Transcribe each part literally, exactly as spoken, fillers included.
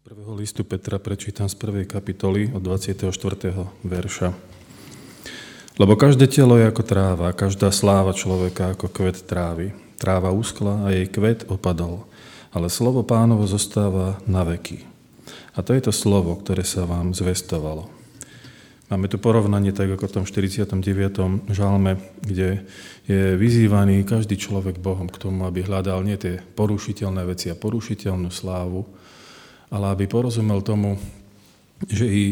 prvého listu Petra prečítam z prvej kapitoly od dvadsiateho štvrtého verša. Lebo každé telo je ako tráva, každá sláva človeka ako kvet trávy. Tráva uschla a jej kvet opadol, ale slovo Pánovo zostáva na veky. A to je to slovo, ktoré sa vám zvestovalo. Máme tu porovnanie tak ako v tom štyridsiatom deviatom žalme, kde je vyzývaný každý človek Bohom k tomu, aby hľadal nie tie porušiteľné veci a porušiteľnú slávu, ale aby porozumel tomu, že i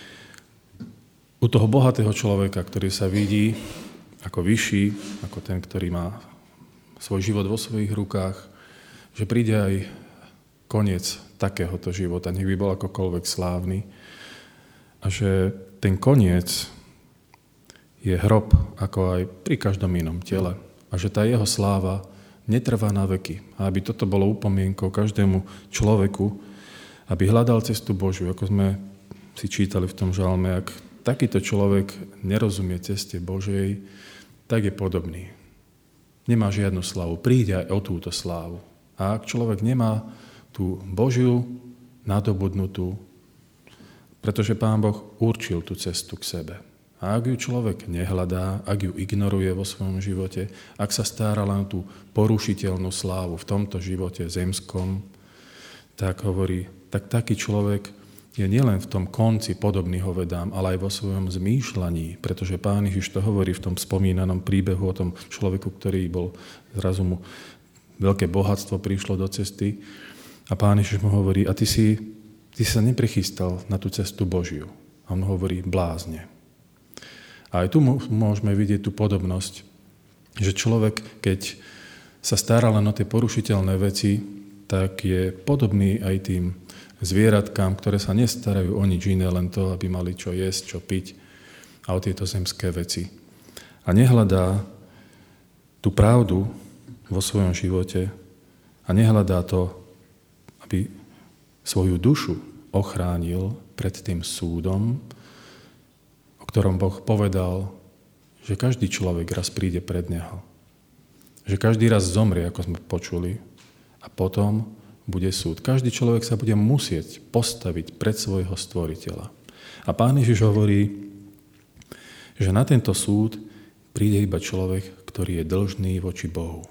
u toho bohatého človeka, ktorý sa vidí ako vyšší, ako ten, ktorý má svoj život vo svojich rukách, že príde aj koniec takéhoto života, nech by bol akokoľvek slávny, a že ten koniec je hrob, ako aj pri každom inom tele, a že tá jeho sláva netrvá na veky. A aby toto bolo upomienkou každému človeku, aby hľadal cestu Božiu, ako sme si čítali v tom žalme. Ak takýto človek nerozumie ceste Božej, tak je podobný. Nemá žiadnu slávu. Príde aj o túto slávu. A ak človek nemá tú Božiu nadobudnutú, pretože Pán Boh určil tú cestu k sebe. A ak ju človek nehľadá, ak ju ignoruje vo svojom živote, ak sa stará len tú porušiteľnú slávu v tomto živote zemskom, tak hovorí, tak taký človek je nielen v tom konci podobný hovedám, ale aj vo svojom zmýšľaní, pretože Pán Ježiš to hovorí v tom spomínanom príbehu o tom človeku, ktorý bol, zrazu mu veľké bohatstvo prišlo do cesty a Pán Ježiš mu hovorí, a ty si, ty sa neprichystal na tú cestu Božiu. A on hovorí, blázne. A aj tu môžeme vidieť tú podobnosť, že človek, keď sa stará len o tie porušiteľné veci, tak je podobný aj tým zvieratkám, ktoré sa nestarajú o nič iné, len to, aby mali čo jesť, čo piť a o tieto zemské veci. A nehľadá tú pravdu vo svojom živote a nehľadá to, aby svoju dušu ochránil pred tým súdom, o ktorom Boh povedal, že každý človek raz príde pred Neho. Že každý raz zomrie, ako sme počuli, a potom bude súd. Každý človek sa bude musieť postaviť pred svojho stvoriteľa. A Pán Ježiš hovorí, že na tento súd príde iba človek, ktorý je dlžný voči Bohu.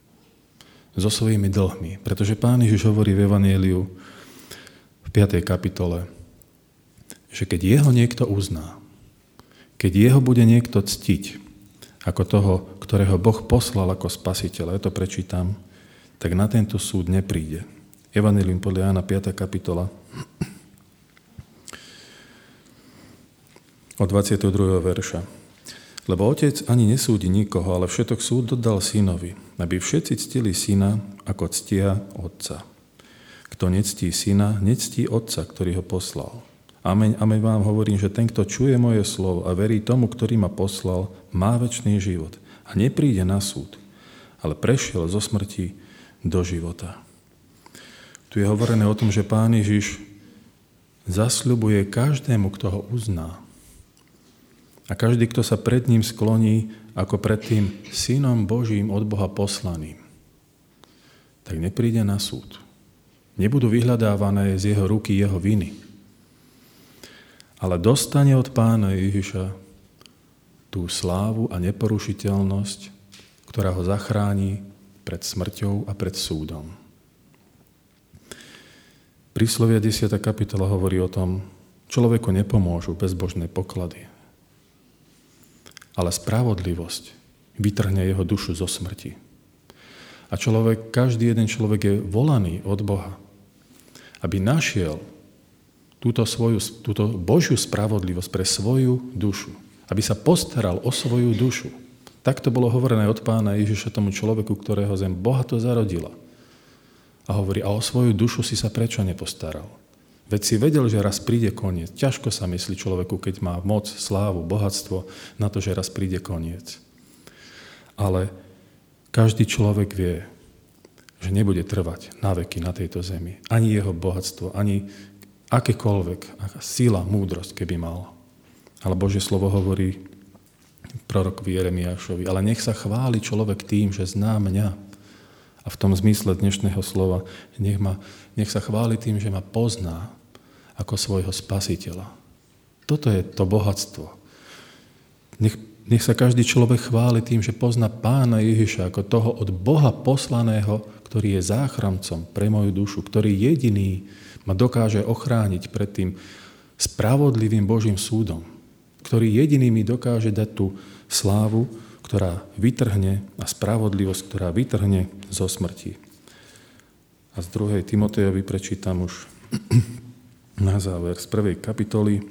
So svojimi dlhmi. Pretože Pán Ježiš hovorí v Evanjeliu v piatej kapitole, že keď jeho niekto uzná, keď jeho bude niekto ctiť ako toho, ktorého Boh poslal ako spasiteľa, ja to prečítam, tak na tento súd nepríde. Evanjelium podľa Jána piata kapitola od dvadsiateho druhého verša. Lebo Otec ani nesúdi nikoho, ale všetok súd dodal synovi, aby všetci ctili syna, ako ctia Otca. Kto nectí syna, nectí Otca, ktorý ho poslal. Ameň, ameň vám hovorím, že ten, kto čuje moje slovo a verí tomu, ktorý ma poslal, má večný život a nepríde na súd, ale prešiel zo smrti do života. Tu je hovorené o tom, že Pán Ježiš zasľubuje každému, kto ho uzná. A každý, kto sa pred ním skloní ako pred tým Synom Božím od Boha poslaným, tak nepríde na súd. Nebudú vyhľadávané z jeho ruky jeho viny. Ale dostane od Pána Ježiša tú slávu a neporušiteľnosť, ktorá ho zachráni pred smrťou a pred súdom. Príslovia desiata kapitola hovorí o tom, človeku nepomôžu bezbožné poklady, ale spravodlivosť vytrhne jeho dušu zo smrti. A človek, každý jeden človek je volaný od Boha, aby našiel túto, svoju, túto Božiu spravodlivosť pre svoju dušu, aby sa postaral o svoju dušu. Takto bolo hovorené od Pána Ježiša tomu človeku, ktorého zem bohato zarodila. A hovorí, a o svoju dušu si sa prečo nepostaral? Veď si vedel, že raz príde koniec. Ťažko sa myslí človeku, keď má moc, slávu, bohatstvo, na to, že raz príde koniec. Ale každý človek vie, že nebude trvať na veky na tejto zemi. Ani jeho bohatstvo, ani akékoľvek aká sila, múdrosť, keby mal. Ale Božie slovo hovorí prorokovi Jeremiášovi, ale nech sa chváli človek tým, že zná mňa A v tom zmysle dnešného slova nech, ma, nech sa chváli tým, že ma pozná ako svojho spasiteľa. Toto je to bohatstvo. Nech, nech sa každý človek chváli tým, že pozná Pána Ježiša ako toho od Boha poslaného, ktorý je záchrancom pre moju dušu, ktorý jediný ma dokáže ochrániť pred tým spravodlivým Božím súdom, ktorý jediný mi dokáže dať tú slávu, ktorá vytrhne, a spravodlivosť, ktorá vytrhne zo smrti. A z druhej Timotejovi prečítam už na záver z prvej kapitoly.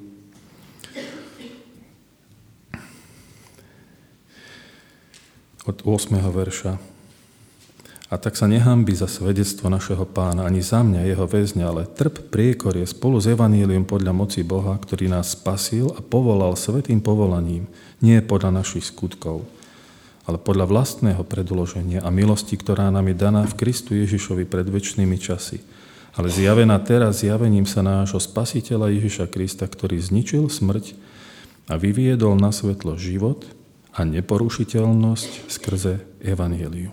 Od ôsmeho verša. A tak sa nehanbi za svedectvo našeho Pána, ani za mňa, jeho väzňa, ale trp priekorie spolu s evaníliom podľa moci Boha, ktorý nás spasil a povolal svätým povolaním, nie podľa našich skutkov, ale podľa vlastného predloženia a milosti, ktorá nám je daná v Kristu Ježišovi pred večnými časy, ale zjavená teraz zjavením sa nášho Spasiteľa Ježiša Krista, ktorý zničil smrť a vyviedol na svetlo život a neporušiteľnosť skrze evanílium.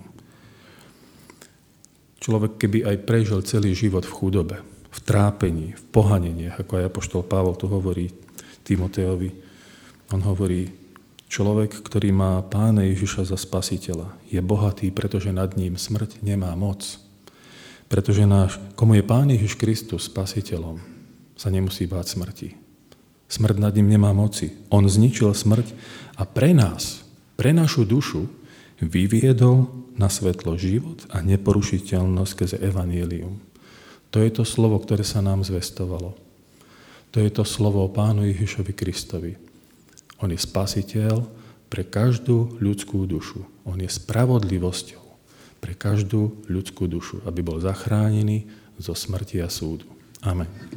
Človek, keby aj prežil celý život v chudobe, v trápení, v pohaneniach, ako aj apoštol Pavol tu hovorí Timotejovi, on hovorí, človek, ktorý má Pána Ježiša za spasiteľa, je bohatý, pretože nad ním smrť nemá moc. Pretože náš, komu je Pán Ježiš Kristus spasiteľom, sa nemusí báť smrti. Smrť nad ním nemá moci. On zničil smrť a pre nás, pre našu dušu, vyviedol na svetlo život a neporušiteľnosť skrze evanílium. To je to slovo, ktoré sa nám zvestovalo. To je to slovo o Pánu Ježišovi Kristovi. On je spasiteľ pre každú ľudskú dušu. On je spravodlivosťou pre každú ľudskú dušu, aby bol zachránený zo smrti a súdu. Amen.